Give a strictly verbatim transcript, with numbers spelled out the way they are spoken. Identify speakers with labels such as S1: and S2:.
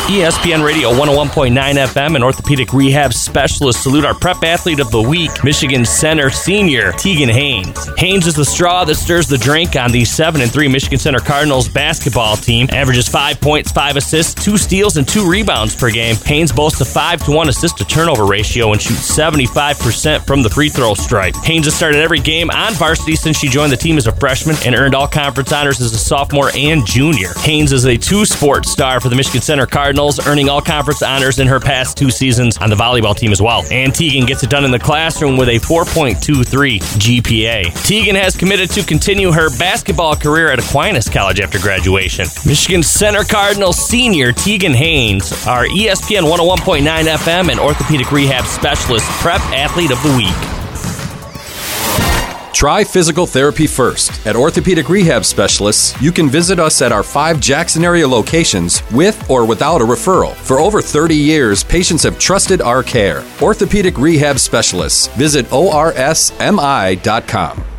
S1: E S P N Radio one oh one point nine F M and orthopedic rehab specialist salute our prep athlete of the week, Michigan Center senior Tegan Haynes. Haynes is the straw that stirs the drink on the seven and three Michigan Center Cardinals basketball team. Averages five points, five assists, two steals, and two rebounds per game. Haynes boasts a five to one assist to turnover ratio and shoots seventy-five percent from the free throw stripe. Haynes has started every game on varsity since she joined the team as a freshman and earned all conference honors as a sophomore and junior. Haynes is a two-sport star for the Michigan Center Cardinals, earning all-conference honors in her past two seasons on the volleyball team as well. And Tegan gets it done in the classroom with a four point two three G P A. Tegan has committed to continue her basketball career at Aquinas College after graduation. Michigan Center Cardinals senior Tegan Haynes, our E S P N one oh one point nine F M and orthopedic rehab specialist prep athlete of the week.
S2: Try physical therapy first. At Orthopedic Rehab Specialists, you can visit us at our five Jackson area locations with or without a referral. For over thirty years, patients have trusted our care. Orthopedic Rehab Specialists. Visit O R S M I dot com.